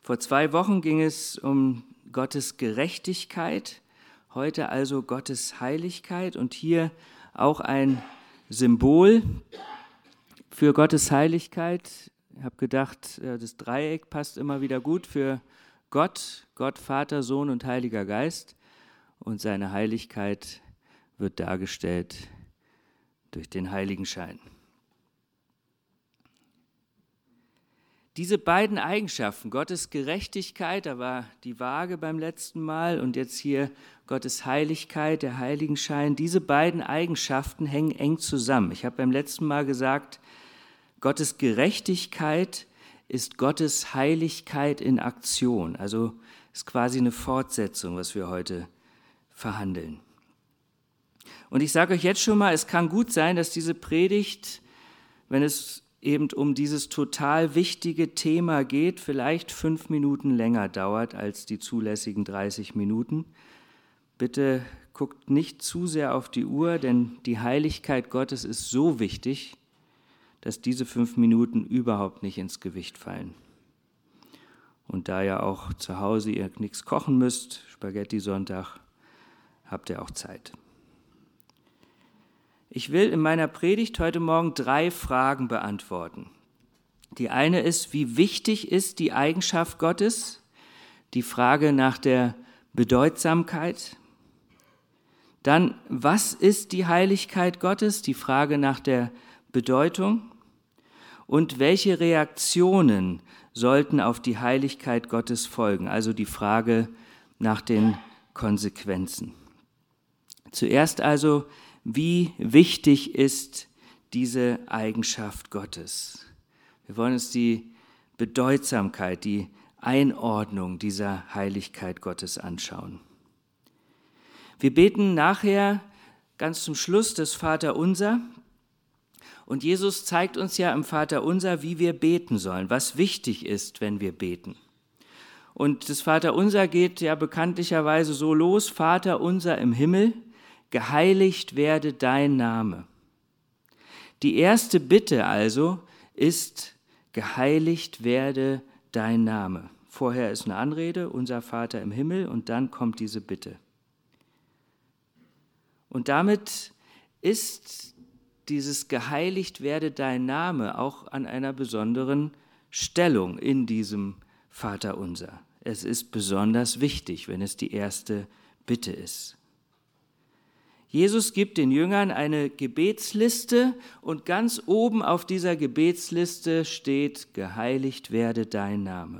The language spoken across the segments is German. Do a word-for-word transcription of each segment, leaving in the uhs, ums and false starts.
Vor zwei Wochen ging es um Gottes Gerechtigkeit, heute also Gottes Heiligkeit und hier auch ein Symbol für Gottes Heiligkeit. Ich habe gedacht, das Dreieck passt immer wieder gut für Gott, Gott, Vater, Sohn und Heiliger Geist, und seine Heiligkeit wird dargestellt durch den Heiligenschein. Diese beiden Eigenschaften, Gottes Gerechtigkeit, da war die Waage beim letzten Mal, und jetzt hier Gottes Heiligkeit, der Heiligenschein, diese beiden Eigenschaften hängen eng zusammen. Ich habe beim letzten Mal gesagt, Gottes Gerechtigkeit ist Gottes Heiligkeit in Aktion, also ist quasi eine Fortsetzung, was wir heute verhandeln. Und ich sage euch jetzt schon mal, es kann gut sein, dass diese Predigt, wenn es eben um dieses total wichtige Thema geht, vielleicht fünf Minuten länger dauert als die zulässigen dreißig Minuten. Bitte guckt nicht zu sehr auf die Uhr, denn die Heiligkeit Gottes ist so wichtig, dass diese fünf Minuten überhaupt nicht ins Gewicht fallen. Und da ja auch zu Hause ihr nichts kochen müsst, Spaghetti-Sonntag, habt ihr auch Zeit. Ich will in meiner Predigt heute Morgen drei Fragen beantworten. Die eine ist, wie wichtig ist die Eigenschaft Gottes? Die Frage nach der Bedeutsamkeit. Dann, was ist die Heiligkeit Gottes? Die Frage nach der Bedeutung. Und welche Reaktionen sollten auf die Heiligkeit Gottes folgen? Also die Frage nach den Konsequenzen. Zuerst also, wie wichtig ist diese Eigenschaft Gottes? Wir wollen uns die Bedeutsamkeit, die Einordnung dieser Heiligkeit Gottes anschauen. Wir beten nachher ganz zum Schluss das Vaterunser. Und Jesus zeigt uns ja im Vaterunser, wie wir beten sollen, was wichtig ist, wenn wir beten. Und das Vaterunser geht ja bekanntlicherweise so los: Vaterunser im Himmel, geheiligt werde dein Name. Die erste Bitte also ist, geheiligt werde dein Name. Vorher ist eine Anrede, unser Vater im Himmel, und dann kommt diese Bitte. Und damit ist dieses geheiligt werde dein Name auch an einer besonderen Stellung in diesem Vaterunser. Es ist besonders wichtig, wenn es die erste Bitte ist. Jesus gibt den Jüngern eine Gebetsliste und ganz oben auf dieser Gebetsliste steht, geheiligt werde dein Name.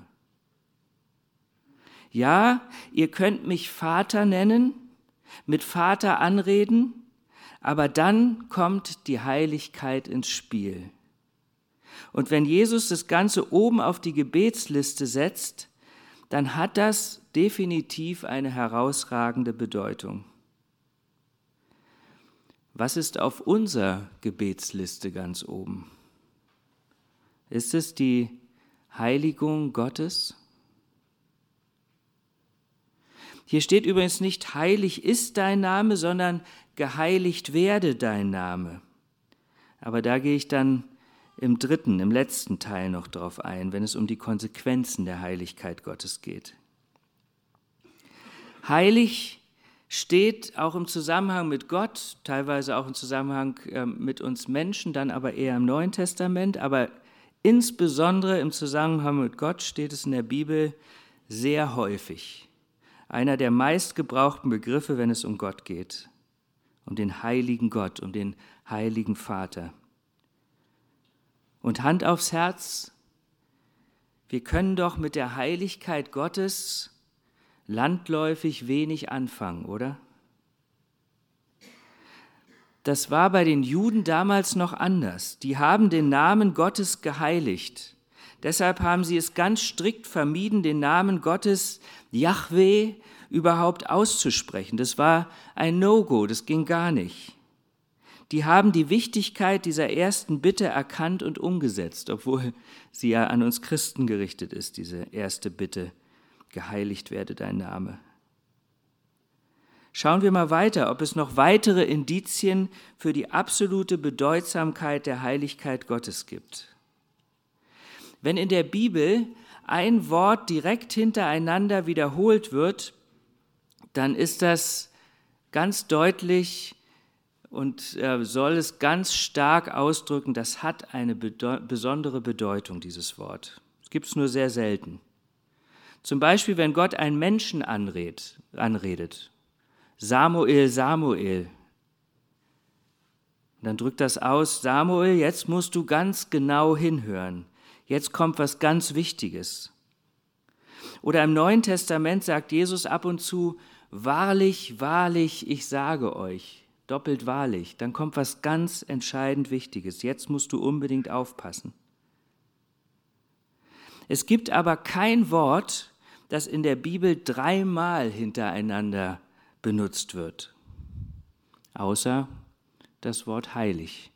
Ja, ihr könnt mich Vater nennen, mit Vater anreden, aber dann kommt die Heiligkeit ins Spiel. Und wenn Jesus das Ganze oben auf die Gebetsliste setzt, dann hat das definitiv eine herausragende Bedeutung. Was ist auf unserer Gebetsliste ganz oben? Ist es die Heiligung Gottes? Hier steht übrigens nicht, heilig ist dein Name, sondern geheiligt werde dein Name. Aber da gehe ich dann im dritten, im letzten Teil noch drauf ein, wenn es um die Konsequenzen der Heiligkeit Gottes geht. Heilig steht auch im Zusammenhang mit Gott, teilweise auch im Zusammenhang äh, mit uns Menschen, dann aber eher im Neuen Testament, aber insbesondere im Zusammenhang mit Gott steht es in der Bibel sehr häufig. Einer der meistgebrauchten Begriffe, wenn es um Gott geht, um den heiligen Gott, um den heiligen Vater. Und Hand aufs Herz, wir können doch mit der Heiligkeit Gottes landläufig wenig anfangen, oder? Das war bei den Juden damals noch anders. Die haben den Namen Gottes geheiligt. Deshalb haben sie es ganz strikt vermieden, den Namen Gottes Jahwe überhaupt auszusprechen. Das war ein No-Go, das ging gar nicht. Die haben die Wichtigkeit dieser ersten Bitte erkannt und umgesetzt, obwohl sie ja an uns Christen gerichtet ist, diese erste Bitte, geheiligt werde dein Name. Schauen wir mal weiter, ob es noch weitere Indizien für die absolute Bedeutsamkeit der Heiligkeit Gottes gibt. Wenn in der Bibel ein Wort direkt hintereinander wiederholt wird, dann ist das ganz deutlich und äh, soll es ganz stark ausdrücken, das hat eine bedeu- besondere Bedeutung, dieses Wort. Das gibt es nur sehr selten. Zum Beispiel, wenn Gott einen Menschen anredet, anredet. Samuel, Samuel. Und dann drückt das aus, Samuel, jetzt musst du ganz genau hinhören. Jetzt kommt was ganz Wichtiges. Oder im Neuen Testament sagt Jesus ab und zu, wahrlich, wahrlich, ich sage euch, doppelt wahrlich. Dann kommt was ganz entscheidend Wichtiges. Jetzt musst du unbedingt aufpassen. Es gibt aber kein Wort, das in der Bibel dreimal hintereinander benutzt wird, außer das Wort heilig.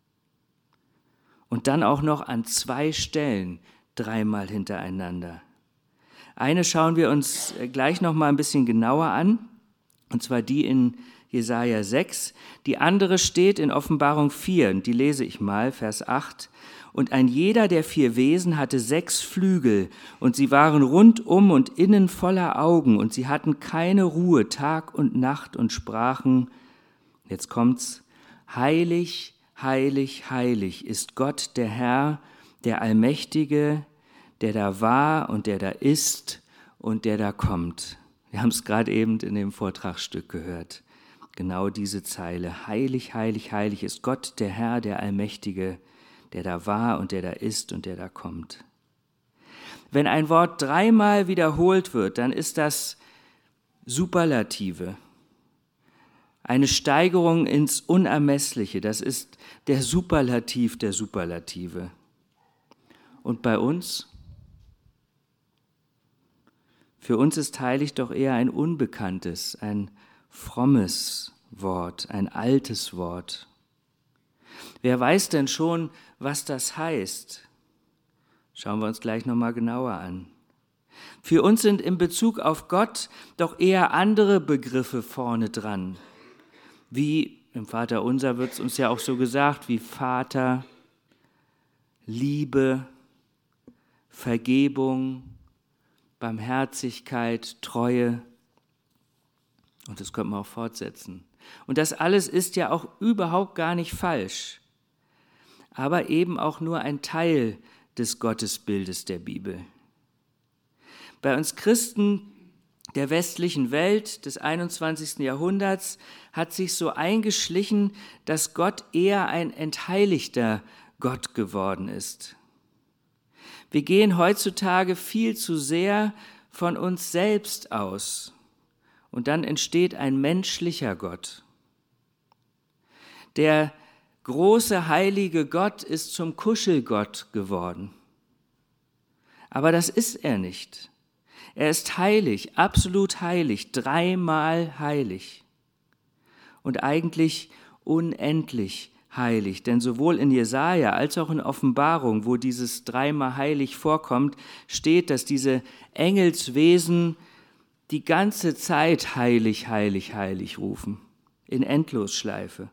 Und dann auch noch an zwei Stellen dreimal hintereinander. Eine schauen wir uns gleich noch mal ein bisschen genauer an, und zwar die in Jesaja sechs. Die andere steht in Offenbarung vier, und die lese ich mal, Vers acht. Und ein jeder der vier Wesen hatte sechs Flügel, und sie waren rundum und innen voller Augen, und sie hatten keine Ruhe Tag und Nacht und sprachen, jetzt kommt's, heilig, heilig, heilig ist Gott der Herr, der Allmächtige, der da war und der da ist und der da kommt. Wir haben es gerade eben in dem Vortragsstück gehört. Genau diese Zeile. Heilig, heilig, heilig ist Gott, der Herr, der Allmächtige, der da war und der da ist und der da kommt. Wenn ein Wort dreimal wiederholt wird, dann ist das Superlative. Eine Steigerung ins Unermessliche. Das ist der Superlativ der Superlative. Und bei uns? Für uns ist heilig doch eher ein unbekanntes, ein frommes Wort, ein altes Wort. Wer weiß denn schon, was das heißt? Schauen wir uns gleich nochmal genauer an. Für uns sind in Bezug auf Gott doch eher andere Begriffe vorne dran. Wie, im Vaterunser wird es uns ja auch so gesagt, wie Vater, Liebe, Vergebung, Barmherzigkeit, Treue. Und das könnte man auch fortsetzen. Und das alles ist ja auch überhaupt gar nicht falsch, aber eben auch nur ein Teil des Gottesbildes der Bibel. Bei uns Christen der westlichen Welt des einundzwanzigsten Jahrhunderts hat sich so eingeschlichen, dass Gott eher ein entheiligter Gott geworden ist. Wir gehen heutzutage viel zu sehr von uns selbst aus. Und dann entsteht ein menschlicher Gott. Der große heilige Gott ist zum Kuschelgott geworden. Aber das ist er nicht. Er ist heilig, absolut heilig, dreimal heilig. Und eigentlich unendlich heilig. Denn sowohl in Jesaja als auch in Offenbarung, wo dieses dreimal heilig vorkommt, steht, dass diese Engelswesen die ganze Zeit heilig, heilig, heilig rufen, in Endlosschleife.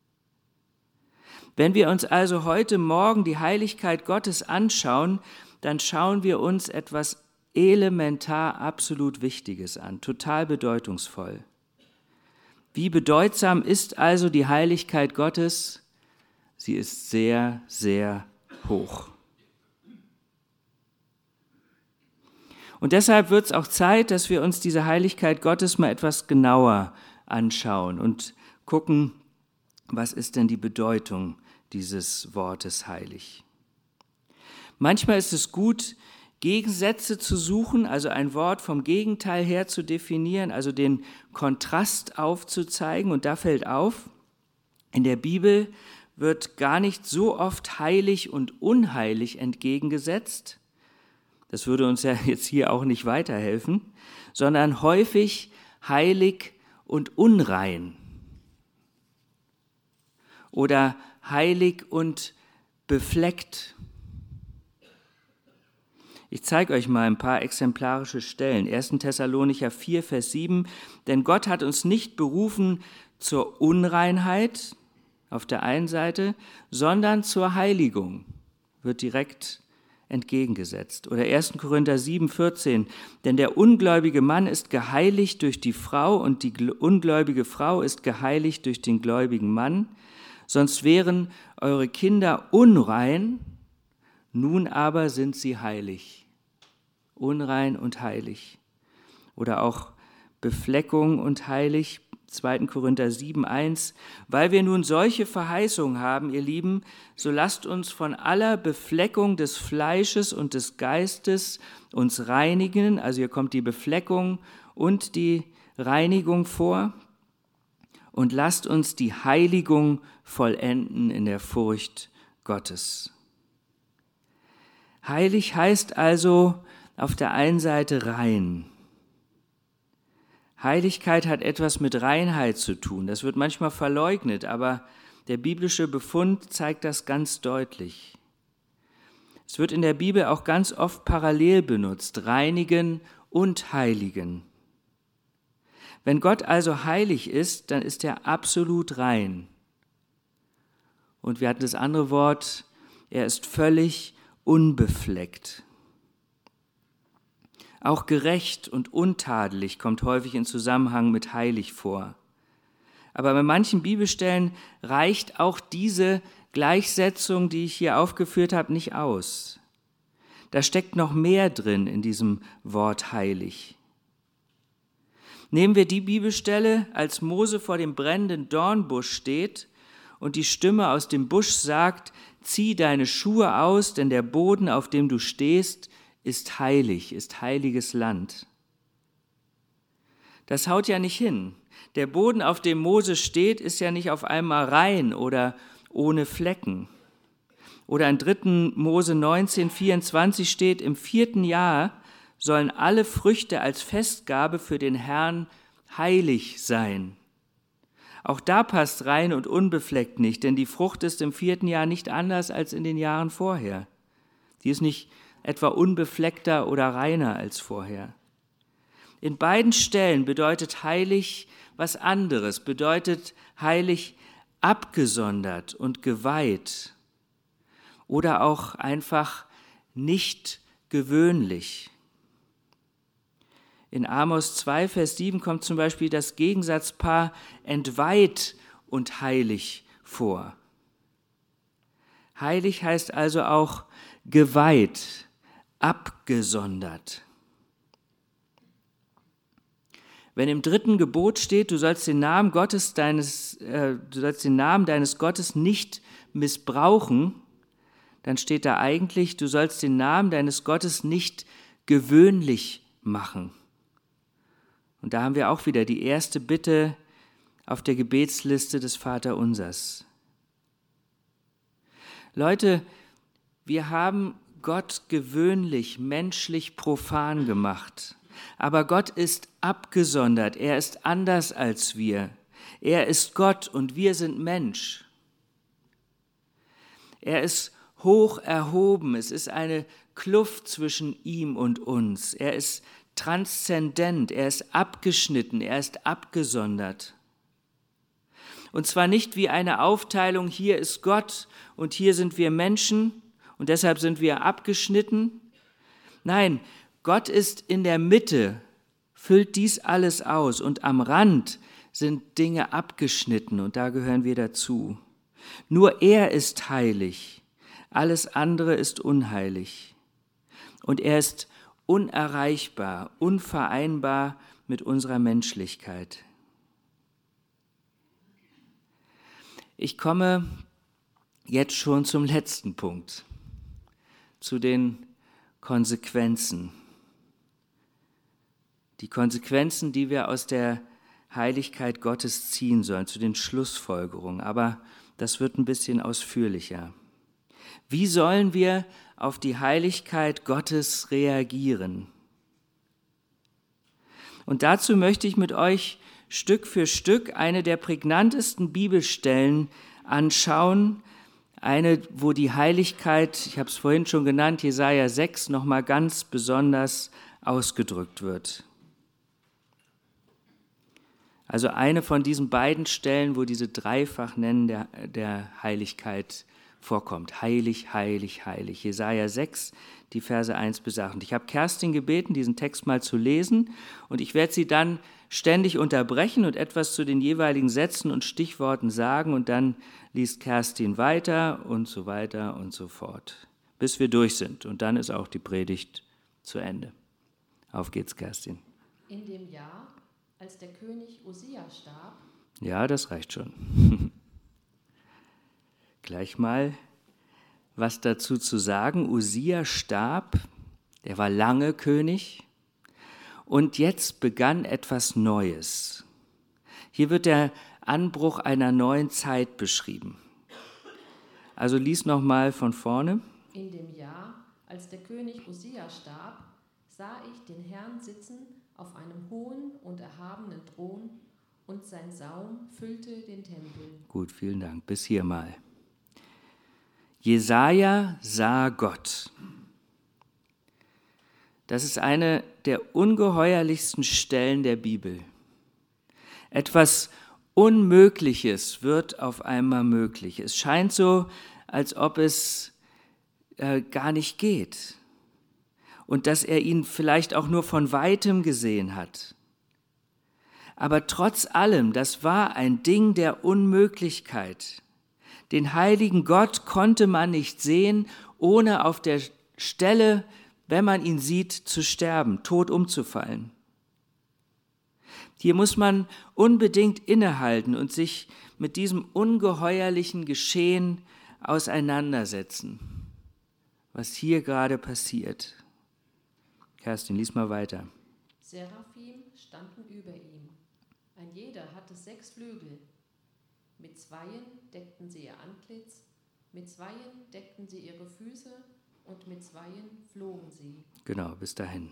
Wenn wir uns also heute Morgen die Heiligkeit Gottes anschauen, dann schauen wir uns etwas elementar absolut Wichtiges an, total bedeutungsvoll. Wie bedeutsam ist also die Heiligkeit Gottes? Sie ist sehr, sehr hoch. Und deshalb wird es auch Zeit, dass wir uns diese Heiligkeit Gottes mal etwas genauer anschauen und gucken, was ist denn die Bedeutung dieses Wortes heilig. Manchmal ist es gut, Gegensätze zu suchen, also ein Wort vom Gegenteil her zu definieren, also den Kontrast aufzuzeigen. Und da fällt auf, in der Bibel wird gar nicht so oft heilig und unheilig entgegengesetzt. Das würde uns ja jetzt hier auch nicht weiterhelfen, sondern häufig heilig und unrein oder heilig und befleckt. Ich zeige euch mal ein paar exemplarische Stellen. erster Thessalonicher vier, Vers sieben. Denn Gott hat uns nicht berufen zur Unreinheit auf der einen Seite, sondern zur Heiligung. Wird direkt entgegengesetzt. Oder erster Korinther sieben, vierzehn, denn der ungläubige Mann ist geheiligt durch die Frau und die ungläubige Frau ist geheiligt durch den gläubigen Mann, sonst wären eure Kinder unrein, nun aber sind sie heilig. Unrein und heilig. Oder auch Befleckung und heilig, zweiter Korinther sieben, eins. Weil wir nun solche Verheißungen haben, ihr Lieben, so lasst uns von aller Befleckung des Fleisches und des Geistes uns reinigen. Also hier kommt die Befleckung und die Reinigung vor. Und lasst uns die Heiligung vollenden in der Furcht Gottes. Heilig heißt also auf der einen Seite rein. Heiligkeit hat etwas mit Reinheit zu tun. Das wird manchmal verleugnet, aber der biblische Befund zeigt das ganz deutlich. Es wird in der Bibel auch ganz oft parallel benutzt, reinigen und heiligen. Wenn Gott also heilig ist, dann ist er absolut rein. Und wir hatten das andere Wort, er ist völlig unbefleckt. Auch gerecht und untadelig kommt häufig in Zusammenhang mit heilig vor. Aber bei manchen Bibelstellen reicht auch diese Gleichsetzung, die ich hier aufgeführt habe, nicht aus. Da steckt noch mehr drin in diesem Wort heilig. Nehmen wir die Bibelstelle, als Mose vor dem brennenden Dornbusch steht und die Stimme aus dem Busch sagt, zieh deine Schuhe aus, denn der Boden, auf dem du stehst, ist heilig, ist heiliges Land. Das haut ja nicht hin. Der Boden, auf dem Mose steht, ist ja nicht auf einmal rein oder ohne Flecken. Oder in dritter Mose neunzehn, vierundzwanzig steht, im vierten Jahr sollen alle Früchte als Festgabe für den Herrn heilig sein. Auch da passt rein und unbefleckt nicht, denn die Frucht ist im vierten Jahr nicht anders als in den Jahren vorher. Die ist nicht etwa unbefleckter oder reiner als vorher. In beiden Stellen bedeutet heilig was anderes, bedeutet heilig abgesondert und geweiht oder auch einfach nicht gewöhnlich. In Amos zwei, Vers sieben kommt zum Beispiel das Gegensatzpaar entweiht und heilig vor. Heilig heißt also auch geweiht, abgesondert. Wenn im dritten Gebot steht, du sollst den Namen Gottes deines, äh, du sollst den Namen deines Gottes nicht missbrauchen, dann steht da eigentlich, du sollst den Namen deines Gottes nicht gewöhnlich machen. Und da haben wir auch wieder die erste Bitte auf der Gebetsliste des Vaterunsers. Leute, wir haben Gott gewöhnlich, menschlich profan gemacht. Aber Gott ist abgesondert, er ist anders als wir. Er ist Gott und wir sind Mensch. Er ist hoch erhoben, es ist eine Kluft zwischen ihm und uns. Er ist transzendent, er ist abgeschnitten, er ist abgesondert. Und zwar nicht wie eine Aufteilung, hier ist Gott und hier sind wir Menschen und deshalb sind wir abgeschnitten. Nein, Gott ist in der Mitte, füllt dies alles aus und am Rand sind Dinge abgeschnitten und da gehören wir dazu. Nur er ist heilig, alles andere ist unheilig. Und er ist unerreichbar, unvereinbar mit unserer Menschlichkeit. Ich komme jetzt schon zum letzten Punkt, zu den Konsequenzen. Die Konsequenzen, die wir aus der Heiligkeit Gottes ziehen sollen, zu den Schlussfolgerungen. Aber das wird ein bisschen ausführlicher. Wie sollen wir auf die Heiligkeit Gottes reagieren? Und dazu möchte ich mit euch Stück für Stück eine der prägnantesten Bibelstellen anschauen. Eine, wo die Heiligkeit, ich habe es vorhin schon genannt, Jesaja sechs, nochmal ganz besonders ausgedrückt wird. Also eine von diesen beiden Stellen, wo diese Dreifachnennung der, der Heiligkeit vorkommt. Heilig, heilig, heilig. Jesaja sechs, die Verse eins bis acht. Und ich habe Kerstin gebeten, diesen Text mal zu lesen und ich werde sie dann ständig unterbrechen und etwas zu den jeweiligen Sätzen und Stichworten sagen und dann liest Kerstin weiter und so weiter und so fort, bis wir durch sind. Und dann ist auch die Predigt zu Ende. Auf geht's, Kerstin. In dem Jahr, als der König Usia starb. Ja, das reicht schon. Gleich mal was dazu zu sagen. Usia starb, er war lange König und jetzt begann etwas Neues. Hier wird der Anbruch einer neuen Zeit beschrieben. Also lies noch mal von vorne. In dem Jahr, als der König Usia starb, sah ich den Herrn sitzen auf einem hohen und erhabenen Thron und sein Saum füllte den Tempel. Gut, vielen Dank. Bis hier mal. Jesaja sah Gott. Das ist eine der ungeheuerlichsten Stellen der Bibel. Etwas Unmögliches wird auf einmal möglich. Es scheint so, als ob es äh, gar nicht geht und dass er ihn vielleicht auch nur von Weitem gesehen hat. Aber trotz allem, das war ein Ding der Unmöglichkeit. Den heiligen Gott konnte man nicht sehen, ohne auf der Stelle, wenn man ihn sieht, zu sterben, tot umzufallen. Hier muss man unbedingt innehalten und sich mit diesem ungeheuerlichen Geschehen auseinandersetzen, was hier gerade passiert. Kerstin, lies mal weiter. Seraphim standen über ihm. Ein jeder hatte sechs Flügel. Mit zweien deckten sie ihr Antlitz, mit zweien deckten sie ihre Füße und mit zweien flogen sie. Genau, bis dahin.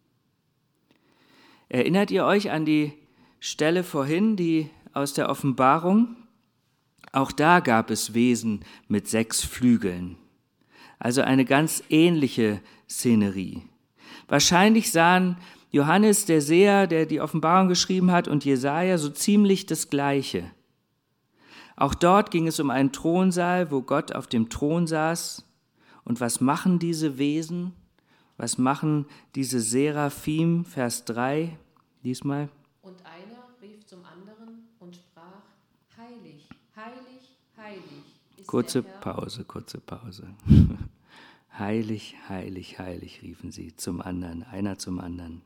Erinnert ihr euch an die Stelle vorhin, die aus der Offenbarung? Auch da gab es Wesen mit sechs Flügeln. Also eine ganz ähnliche Szenerie. Wahrscheinlich sahen Johannes, der Seher, der die Offenbarung geschrieben hat, und Jesaja so ziemlich das Gleiche. Auch dort ging es um einen Thronsaal, wo Gott auf dem Thron saß. Und was machen diese Wesen? Was machen diese Seraphim? Vers drei, lies mal. Und einer rief zum anderen und sprach, heilig, heilig, heilig ist Kurze der Herr. Pause, kurze Pause. Heilig, heilig, heilig, riefen sie zum anderen, einer zum anderen.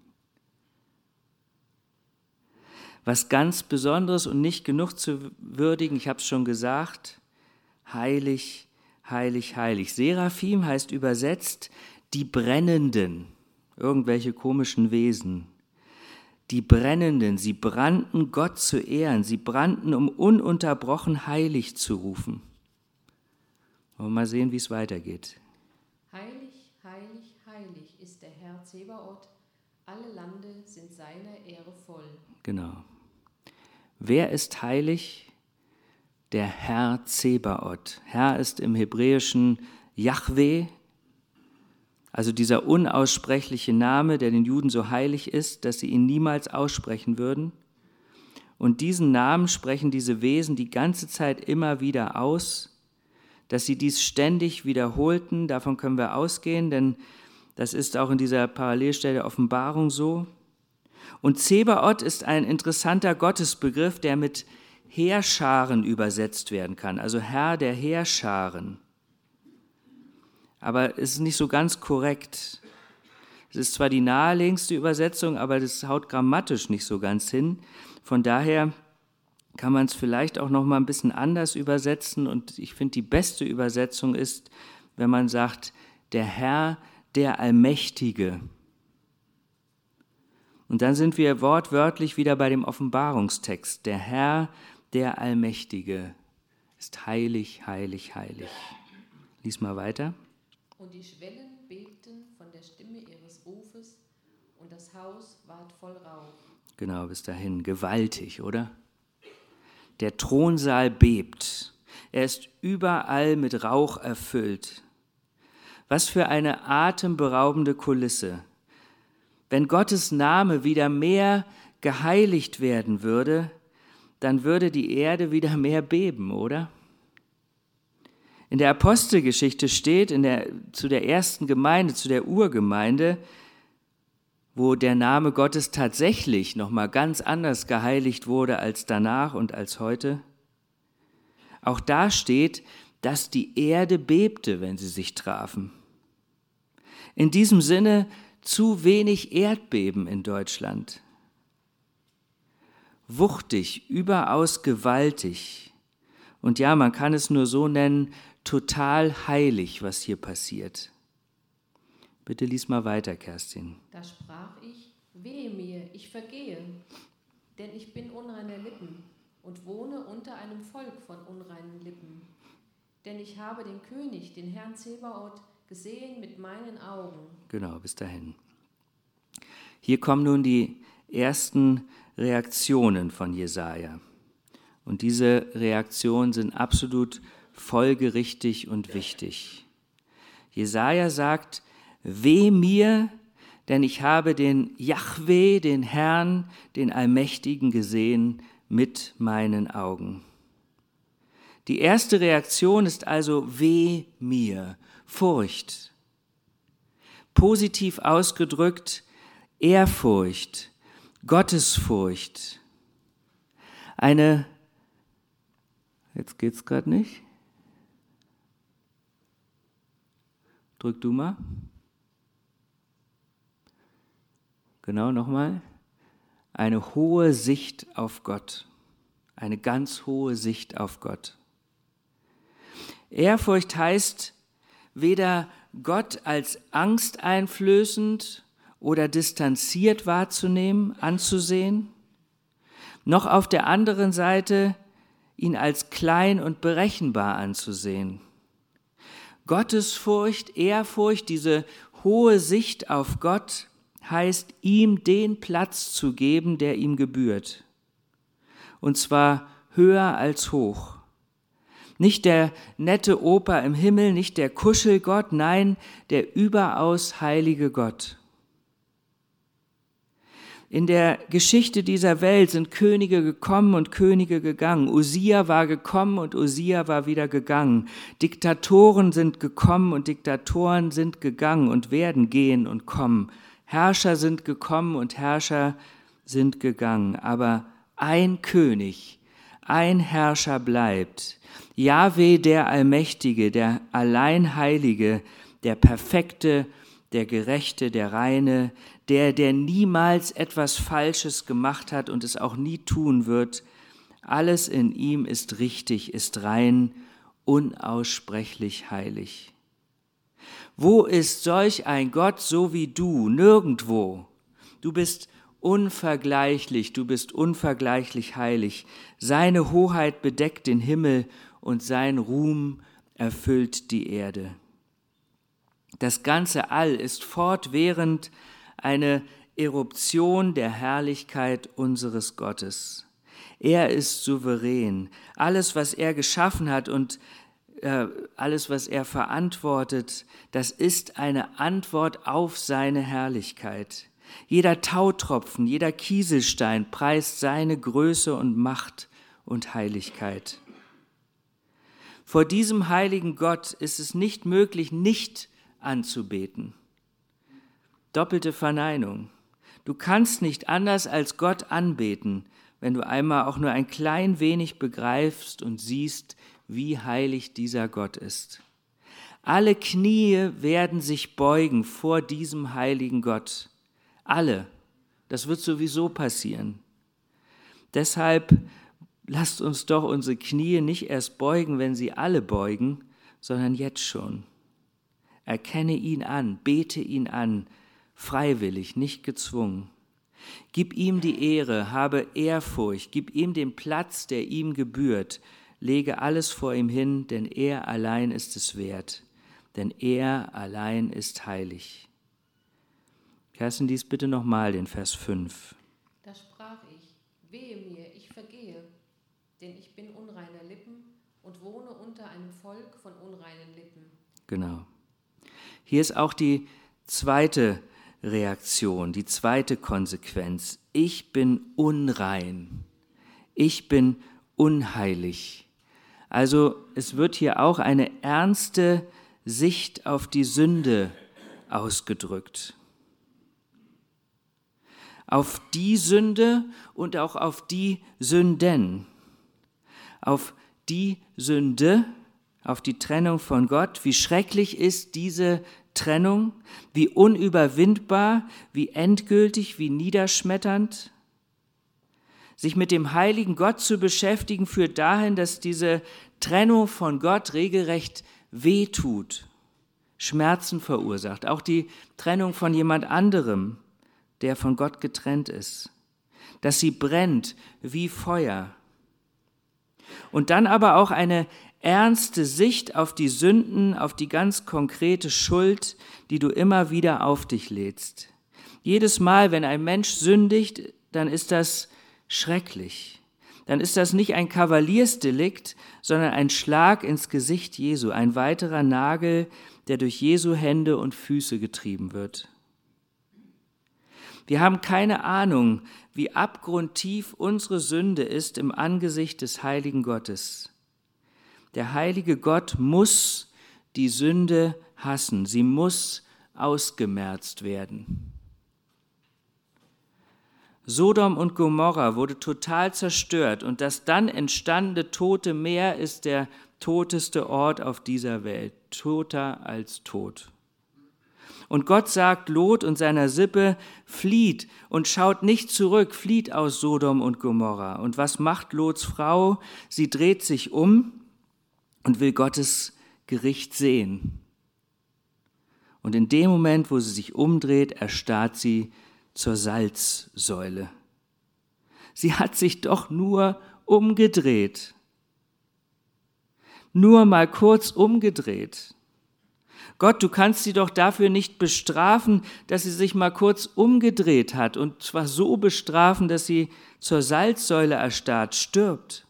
Was ganz Besonderes und nicht genug zu würdigen, ich habe es schon gesagt, heilig, heilig, heilig. Seraphim heißt übersetzt die Brennenden, irgendwelche komischen Wesen. Die Brennenden, sie brannten Gott zu ehren, sie brannten, um ununterbrochen heilig zu rufen. Wollen wir mal sehen, wie es weitergeht. Heilig, heilig, heilig ist der Herr Zebaoth, alle Lande sind seiner Ehre voll. Genau. Wer ist heilig? Der Herr Zebaoth. Herr ist im Hebräischen Jahwe, also dieser unaussprechliche Name, der den Juden so heilig ist, dass sie ihn niemals aussprechen würden. Und diesen Namen sprechen diese Wesen die ganze Zeit immer wieder aus, dass sie dies ständig wiederholten. Davon können wir ausgehen, denn das ist auch in dieser Parallelstelle der Offenbarung so. Und Zebaoth ist ein interessanter Gottesbegriff, der mit Heerscharen übersetzt werden kann, also Herr der Heerscharen. Aber es ist nicht so ganz korrekt. Es ist zwar die naheliegendste Übersetzung, aber das haut grammatisch nicht so ganz hin. Von daher kann man es vielleicht auch noch mal ein bisschen anders übersetzen. Und ich finde, die beste Übersetzung ist, wenn man sagt, der Herr, der Allmächtige. Und dann sind wir wortwörtlich wieder bei dem Offenbarungstext. Der Herr, der Allmächtige, ist heilig, heilig, heilig. Lies mal weiter. Und die Schwellen bebten von der Stimme ihres Rufes, und das Haus ward voll Rauch. Genau, bis dahin. Gewaltig, oder? Der Thronsaal bebt. Er ist überall mit Rauch erfüllt. Was für eine atemberaubende Kulisse. Wenn Gottes Name wieder mehr geheiligt werden würde, dann würde die Erde wieder mehr beben, oder? In der Apostelgeschichte steht, in der, zu der ersten Gemeinde, zu der Urgemeinde, wo der Name Gottes tatsächlich nochmal ganz anders geheiligt wurde als danach und als heute. Auch da steht, dass die Erde bebte, wenn sie sich trafen. In diesem Sinne zu wenig Erdbeben in Deutschland. Wuchtig, überaus gewaltig. Und ja, man kann es nur so nennen, total heilig, was hier passiert. Bitte lies mal weiter, Kerstin. Da sprach ich, wehe mir, ich vergehe, denn ich bin unreiner Lippen und wohne unter einem Volk von unreinen Lippen. Denn ich habe den König, den Herrn Zebaoth, gesehen mit meinen Augen. Genau, bis dahin. Hier kommen nun die ersten Reaktionen von Jesaja. Und diese Reaktionen sind absolut folgerichtig und wichtig. Jesaja sagt, weh mir, denn ich habe den Jahwe, den Herrn, den Allmächtigen gesehen mit meinen Augen. Die erste Reaktion ist also weh mir, Furcht. Positiv ausgedrückt Ehrfurcht, Gottesfurcht. Eine, jetzt geht's gerade nicht. Drück du mal. Genau, nochmal. Eine hohe Sicht auf Gott. Eine ganz hohe Sicht auf Gott. Ehrfurcht heißt, weder Gott als angsteinflößend oder distanziert wahrzunehmen, anzusehen, noch auf der anderen Seite ihn als klein und berechenbar anzusehen. Gottesfurcht, Ehrfurcht, diese hohe Sicht auf Gott heißt, ihm den Platz zu geben, der ihm gebührt. Und zwar höher als hoch. Nicht der nette Opa im Himmel, nicht der Kuschelgott, nein, der überaus heilige Gott. In der Geschichte dieser Welt sind Könige gekommen und Könige gegangen. Usia war gekommen und Usia war wieder gegangen. Diktatoren sind gekommen und Diktatoren sind gegangen und werden gehen und kommen. Herrscher sind gekommen und Herrscher sind gegangen. Aber ein König, ein Herrscher bleibt. Jahwe, der Allmächtige, der Alleinheilige, der Perfekte, der Gerechte, der Reine, der, der niemals etwas Falsches gemacht hat und es auch nie tun wird. Alles in ihm ist richtig, ist rein, unaussprechlich heilig. Wo ist solch ein Gott so wie du? Nirgendwo. Du bist unvergleichlich, du bist unvergleichlich heilig. Seine Hoheit bedeckt den Himmel und sein Ruhm erfüllt die Erde. Das ganze All ist fortwährend eine Eruption der Herrlichkeit unseres Gottes. Er ist souverän. Alles, was er geschaffen hat und äh, alles, was er verantwortet, das ist eine Antwort auf seine Herrlichkeit. Jeder Tautropfen, jeder Kieselstein preist seine Größe und Macht und Heiligkeit. Vor diesem heiligen Gott ist es nicht möglich, nicht anzubeten. Doppelte Verneinung. Du kannst nicht anders als Gott anbeten, wenn du einmal auch nur ein klein wenig begreifst und siehst, wie heilig dieser Gott ist. Alle Knie werden sich beugen vor diesem heiligen Gott. Alle. Das wird sowieso passieren. Deshalb lasst uns doch unsere Knie nicht erst beugen, wenn sie alle beugen, sondern jetzt schon. Erkenne ihn an, bete ihn an, freiwillig, nicht gezwungen. Gib ihm die Ehre, habe Ehrfurcht, gib ihm den Platz, der ihm gebührt. Lege alles vor ihm hin, denn er allein ist es wert, denn er allein ist heilig. Kerstin, lies bitte nochmal den Vers fünf. Da sprach ich, wehe mir, ich vergehe, denn ich bin unreiner Lippen und wohne unter einem Volk von unreinen Lippen. Genau. Hier ist auch die zweite Reaktion, die zweite Konsequenz. Ich bin unrein. Ich bin unheilig. Also es wird hier auch eine ernste Sicht auf die Sünde ausgedrückt. Auf die Sünde und auch auf die Sünden. Auf die Sünde, auf die Trennung von Gott. Wie schrecklich ist diese Trennung, wie unüberwindbar, wie endgültig, wie niederschmetternd. Sich mit dem heiligen Gott zu beschäftigen, führt dahin, dass diese Trennung von Gott regelrecht wehtut, Schmerzen verursacht. Auch die Trennung von jemand anderem, der von Gott getrennt ist. Dass sie brennt wie Feuer. Und dann aber auch eine ernste Sicht auf die Sünden, auf die ganz konkrete Schuld, die du immer wieder auf dich lädst. Jedes Mal, wenn ein Mensch sündigt, dann ist das schrecklich. Dann ist das nicht ein Kavaliersdelikt, sondern ein Schlag ins Gesicht Jesu, ein weiterer Nagel, der durch Jesu Hände und Füße getrieben wird. Wir haben keine Ahnung, wie abgrundtief unsere Sünde ist im Angesicht des heiligen Gottes. Der heilige Gott muss die Sünde hassen, sie muss ausgemerzt werden. Sodom und Gomorra wurde total zerstört und das dann entstandene Tote Meer ist der toteste Ort auf dieser Welt, toter als tot. Und Gott sagt Lot und seiner Sippe, flieht und schaut nicht zurück, flieht aus Sodom und Gomorra. Und was macht Lots Frau? Sie dreht sich um und will Gottes Gericht sehen. Und in dem Moment, wo sie sich umdreht, erstarrt sie zur Salzsäule. Sie hat sich doch nur umgedreht. Nur mal kurz umgedreht. Gott, du kannst sie doch dafür nicht bestrafen, dass sie sich mal kurz umgedreht hat und zwar so bestrafen, dass sie zur Salzsäule erstarrt, stirbt.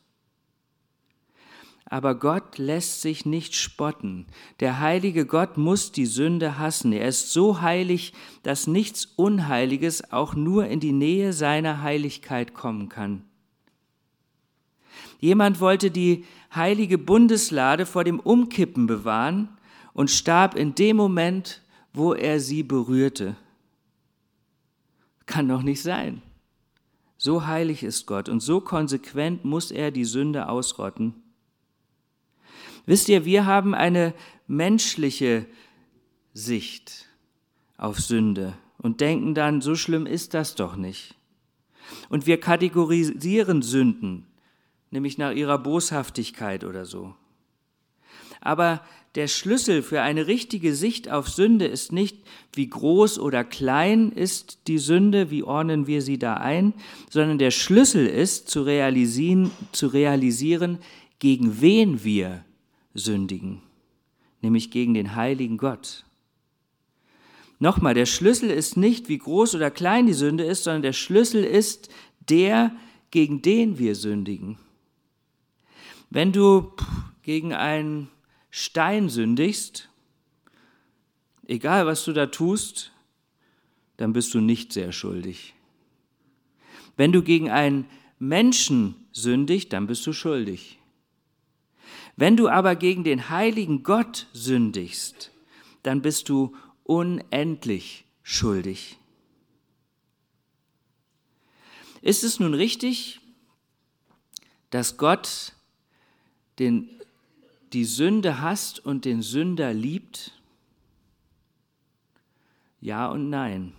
Aber Gott lässt sich nicht spotten. Der heilige Gott muss die Sünde hassen. Er ist so heilig, dass nichts Unheiliges auch nur in die Nähe seiner Heiligkeit kommen kann. Jemand wollte die heilige Bundeslade vor dem Umkippen bewahren und starb in dem Moment, wo er sie berührte. Kann doch nicht sein. So heilig ist Gott und so konsequent muss er die Sünde ausrotten. Wisst ihr, wir haben eine menschliche Sicht auf Sünde und denken dann, so schlimm ist das doch nicht. Und wir kategorisieren Sünden, nämlich nach ihrer Boshaftigkeit oder so. Aber der Schlüssel für eine richtige Sicht auf Sünde ist nicht, wie groß oder klein ist die Sünde, wie ordnen wir sie da ein, sondern der Schlüssel ist, zu realisieren, zu realisieren, gegen wen wir sündigen, nämlich gegen den heiligen Gott. Nochmal, der Schlüssel ist nicht, wie groß oder klein die Sünde ist, sondern der Schlüssel ist der, gegen den wir sündigen. Wenn du gegen einen Stein sündigst, egal was du da tust, dann bist du nicht sehr schuldig. Wenn du gegen einen Menschen sündigst, dann bist du schuldig. Wenn du aber gegen den heiligen Gott sündigst, dann bist du unendlich schuldig. Ist es nun richtig, dass Gott den, die Sünde hasst und den Sünder liebt? Ja und nein.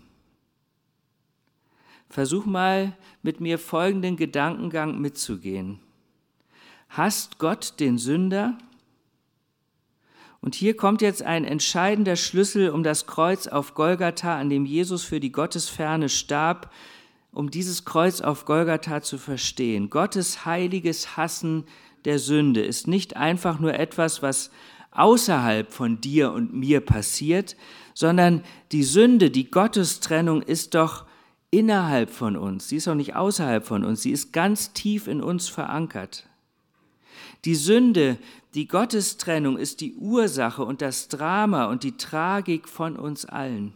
Versuch mal mit mir folgenden Gedankengang mitzugehen. Hasst Gott den Sünder? Und hier kommt jetzt ein entscheidender Schlüssel um das Kreuz auf Golgatha, an dem Jesus für die Gottesferne starb, um dieses Kreuz auf Golgatha zu verstehen. Gottes heiliges Hassen der Sünde ist nicht einfach nur etwas, was außerhalb von dir und mir passiert, sondern die Sünde, die Gottestrennung ist doch innerhalb von uns. Sie ist auch nicht außerhalb von uns, sie ist ganz tief in uns verankert. Die Sünde, die Gottestrennung ist die Ursache und das Drama und die Tragik von uns allen.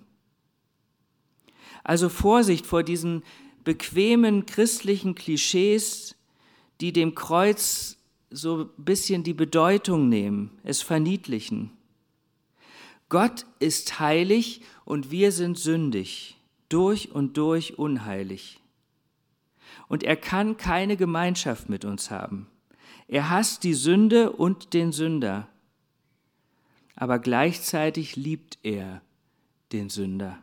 Also Vorsicht vor diesen bequemen christlichen Klischees, die dem Kreuz so ein bisschen die Bedeutung nehmen, es verniedlichen. Gott ist heilig und wir sind sündig, durch und durch unheilig. Und er kann keine Gemeinschaft mit uns haben. Er hasst die Sünde und den Sünder. Aber gleichzeitig liebt er den Sünder.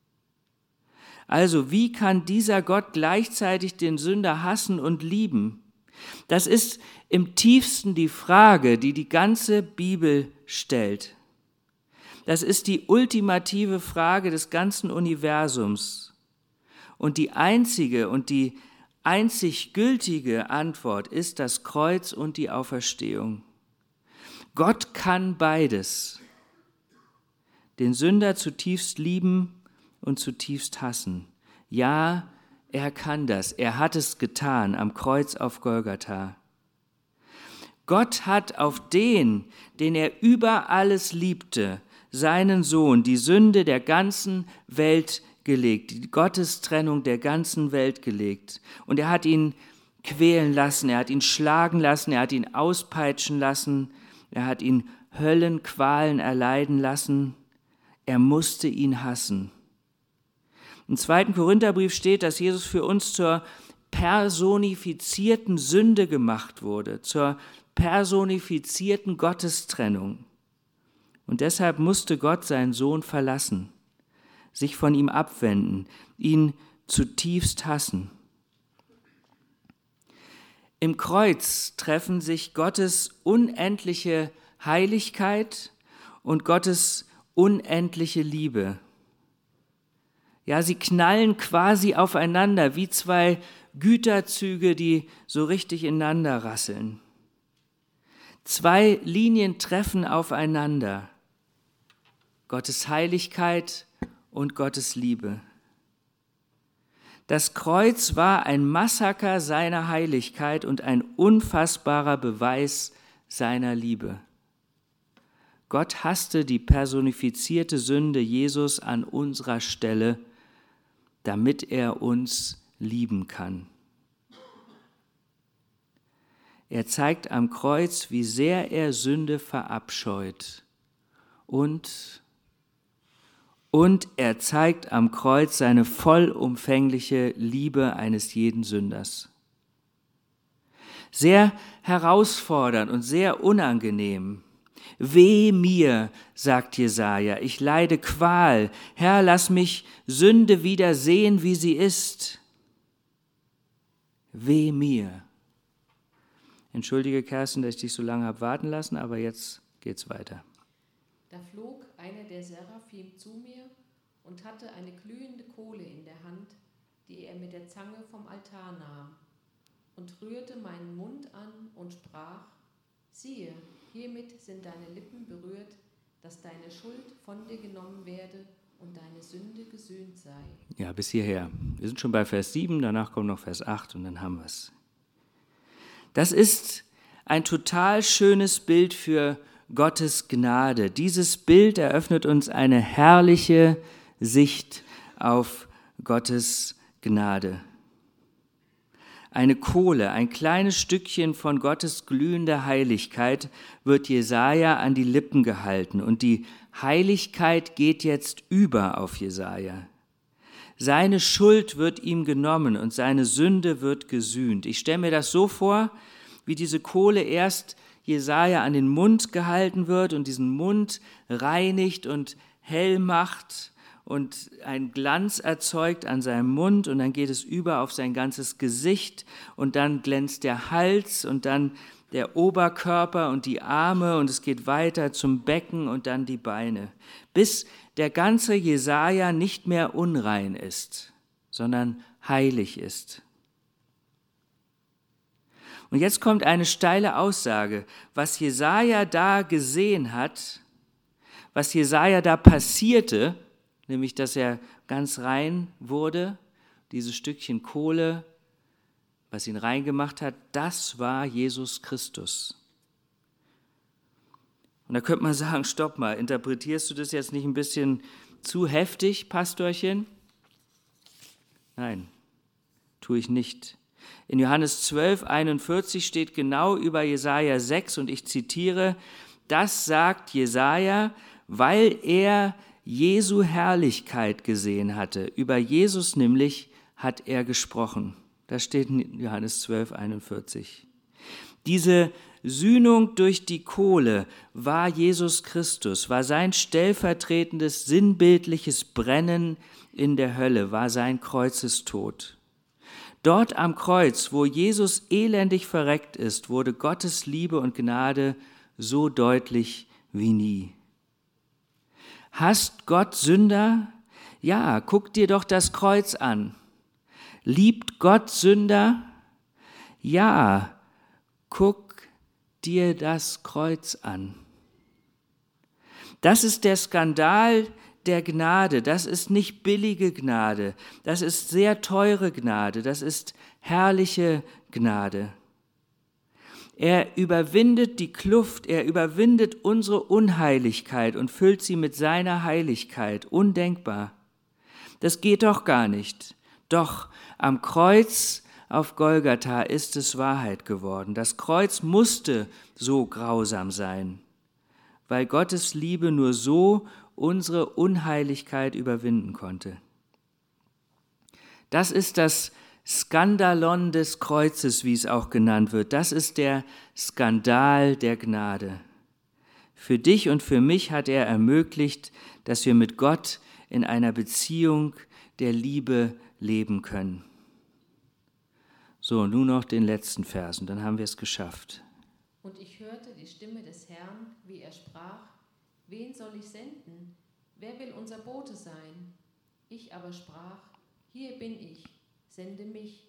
Also, wie kann dieser Gott gleichzeitig den Sünder hassen und lieben? Das ist im tiefsten die Frage, die die ganze Bibel stellt. Das ist die ultimative Frage des ganzen Universums. Und die einzige und die einzig gültige Antwort ist das Kreuz und die Auferstehung. Gott kann beides. Den Sünder zutiefst lieben und zutiefst hassen. Ja, er kann das. Er hat es getan am Kreuz auf Golgatha. Gott hat auf den, den er über alles liebte, seinen Sohn, die Sünde der ganzen Welt gelegt, die Gottestrennung der ganzen Welt gelegt. Und er hat ihn quälen lassen, er hat ihn schlagen lassen, er hat ihn auspeitschen lassen, er hat ihn Höllenqualen erleiden lassen. Er musste ihn hassen. Im zweiten Korintherbrief steht, dass Jesus für uns zur personifizierten Sünde gemacht wurde, zur personifizierten Gottestrennung. Und deshalb musste Gott seinen Sohn verlassen, sich von ihm abwenden, ihn zutiefst hassen. Im Kreuz treffen sich Gottes unendliche Heiligkeit und Gottes unendliche Liebe. Ja, sie knallen quasi aufeinander wie zwei Güterzüge, die so richtig ineinander rasseln. Zwei Linien treffen aufeinander. Gottes Heiligkeit und Gottes Liebe. Das Kreuz war ein Massaker seiner Heiligkeit und ein unfassbarer Beweis seiner Liebe. Gott hasste die personifizierte Sünde Jesus an unserer Stelle, damit er uns lieben kann. Er zeigt am Kreuz, wie sehr er Sünde verabscheut. Und, und er zeigt am Kreuz seine vollumfängliche Liebe eines jeden Sünders. Sehr herausfordernd und sehr unangenehm. Weh mir, sagt Jesaja, ich leide Qual. Herr, lass mich Sünde wieder sehen, wie sie ist. Weh mir. Entschuldige, Kerstin, dass ich dich so lange habe warten lassen, aber jetzt geht's weiter. Da flog einer der Seraphim zu mir und hatte eine glühende Kohle in der Hand, die er mit der Zange vom Altar nahm, und rührte meinen Mund an und sprach: Siehe, hiermit sind deine Lippen berührt, dass deine Schuld von dir genommen werde und deine Sünde gesühnt sei. Ja, bis hierher. Wir sind schon bei Vers sieben, danach kommt noch Vers acht und dann haben wir es. Das ist ein total schönes Bild für Gottes Gnade. Dieses Bild eröffnet uns eine herrliche Sicht auf Gottes Gnade. Eine Kohle, ein kleines Stückchen von Gottes glühender Heiligkeit wird Jesaja an die Lippen gehalten und die Heiligkeit geht jetzt über auf Jesaja. Seine Schuld wird ihm genommen und seine Sünde wird gesühnt. Ich stelle mir das so vor, wie diese Kohle erst Jesaja an den Mund gehalten wird und diesen Mund reinigt und hell macht und einen Glanz erzeugt an seinem Mund und dann geht es über auf sein ganzes Gesicht und dann glänzt der Hals und dann der Oberkörper und die Arme und es geht weiter zum Becken und dann die Beine, bis der ganze Jesaja nicht mehr unrein ist, sondern heilig ist. Und jetzt kommt eine steile Aussage, was Jesaja da gesehen hat, was Jesaja da passierte, nämlich dass er ganz rein wurde, dieses Stückchen Kohle, was ihn rein gemacht hat, das war Jesus Christus. Und da könnte man sagen, stopp mal, interpretierst du das jetzt nicht ein bisschen zu heftig, Pastorchen? Nein, tue ich nicht. In Johannes zwölf, einundvierzig steht genau über Jesaja sechs, und ich zitiere: Das sagt Jesaja, weil er Jesu Herrlichkeit gesehen hatte. Über Jesus nämlich hat er gesprochen. Das steht in Johannes zwölf, einundvierzig. Diese Sühnung durch die Kohle war Jesus Christus, war sein stellvertretendes, sinnbildliches Brennen in der Hölle, war sein Kreuzestod. Dort am Kreuz, wo Jesus elendig verreckt ist, wurde Gottes Liebe und Gnade so deutlich wie nie. Hasst Gott Sünder? Ja, guck dir doch das Kreuz an. Liebt Gott Sünder? Ja, guck dir das Kreuz an. Das ist der Skandal der Gnade. Das ist nicht billige Gnade. Das ist sehr teure Gnade. Das ist herrliche Gnade. Er überwindet die Kluft, er überwindet unsere Unheiligkeit und füllt sie mit seiner Heiligkeit. Undenkbar. Das geht doch gar nicht. Doch am Kreuz auf Golgatha ist es Wahrheit geworden. Das Kreuz musste so grausam sein, weil Gottes Liebe nur so unsere Unheiligkeit überwinden konnte. Das ist das Skandalon des Kreuzes, wie es auch genannt wird. Das ist der Skandal der Gnade. Für dich und für mich hat er ermöglicht, dass wir mit Gott in einer Beziehung der Liebe leben können. So, nun noch den letzten Vers, und dann haben wir es geschafft. Und ich hörte die Stimme des Herrn, wie er sprach: Wen soll ich senden? Wer will unser Bote sein? Ich aber sprach: Hier bin ich, sende mich.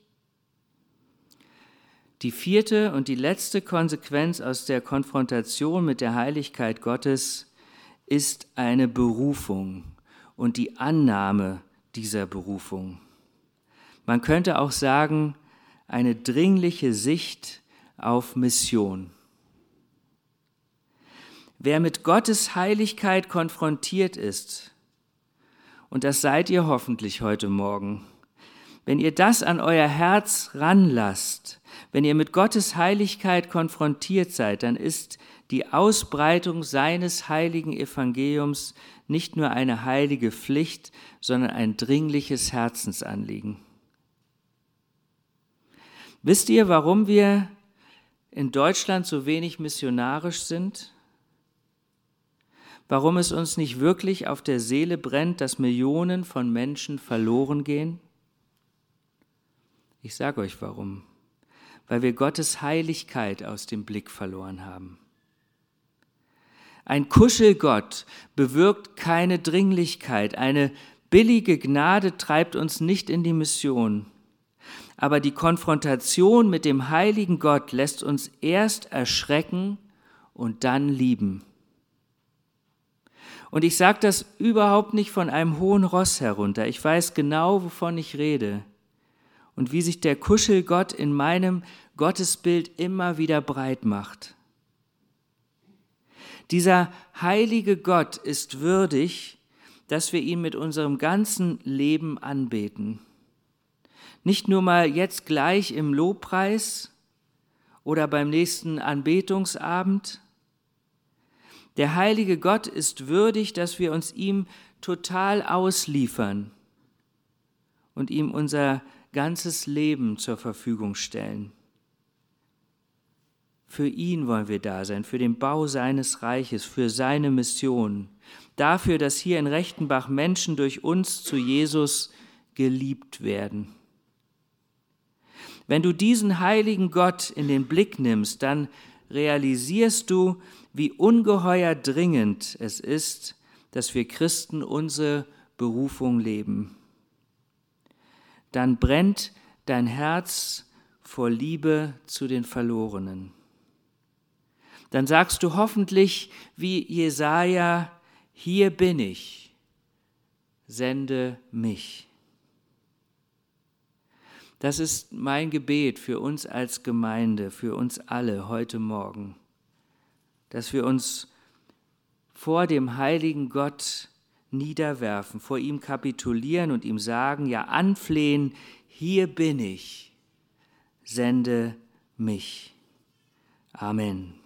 Die vierte und die letzte Konsequenz aus der Konfrontation mit der Heiligkeit Gottes ist eine Berufung und die Annahme dieser Berufung. Man könnte auch sagen, eine dringliche Sicht auf Mission. Wer mit Gottes Heiligkeit konfrontiert ist, und das seid ihr hoffentlich heute Morgen, wenn ihr das an euer Herz ranlasst, wenn ihr mit Gottes Heiligkeit konfrontiert seid, dann ist die Ausbreitung seines heiligen Evangeliums nicht nur eine heilige Pflicht, sondern ein dringliches Herzensanliegen. Wisst ihr, warum wir in Deutschland so wenig missionarisch sind? Warum es uns nicht wirklich auf der Seele brennt, dass Millionen von Menschen verloren gehen? Ich sage euch warum. Weil wir Gottes Heiligkeit aus dem Blick verloren haben. Ein Kuschelgott bewirkt keine Dringlichkeit. Eine billige Gnade treibt uns nicht in die Mission. Aber die Konfrontation mit dem heiligen Gott lässt uns erst erschrecken und dann lieben. Und ich sage das überhaupt nicht von einem hohen Ross herunter. Ich weiß genau, wovon ich rede und wie sich der Kuschelgott in meinem Gottesbild immer wieder breit macht. Dieser heilige Gott ist würdig, dass wir ihn mit unserem ganzen Leben anbeten. Nicht nur mal jetzt gleich im Lobpreis oder beim nächsten Anbetungsabend. Der heilige Gott ist würdig, dass wir uns ihm total ausliefern und ihm unser ganzes Leben zur Verfügung stellen. Für ihn wollen wir da sein, für den Bau seines Reiches, für seine Mission, dafür, dass hier in Rechtenbach Menschen durch uns zu Jesus geliebt werden. Wenn du diesen heiligen Gott in den Blick nimmst, dann realisierst du, wie ungeheuer dringend es ist, dass wir Christen unsere Berufung leben. Dann brennt dein Herz vor Liebe zu den Verlorenen. Dann sagst du hoffentlich wie Jesaja: Hier bin ich, sende mich. Das ist mein Gebet für uns als Gemeinde, für uns alle heute Morgen, dass wir uns vor dem heiligen Gott niederwerfen, vor ihm kapitulieren und ihm sagen, ja anflehen: Hier bin ich, sende mich. Amen.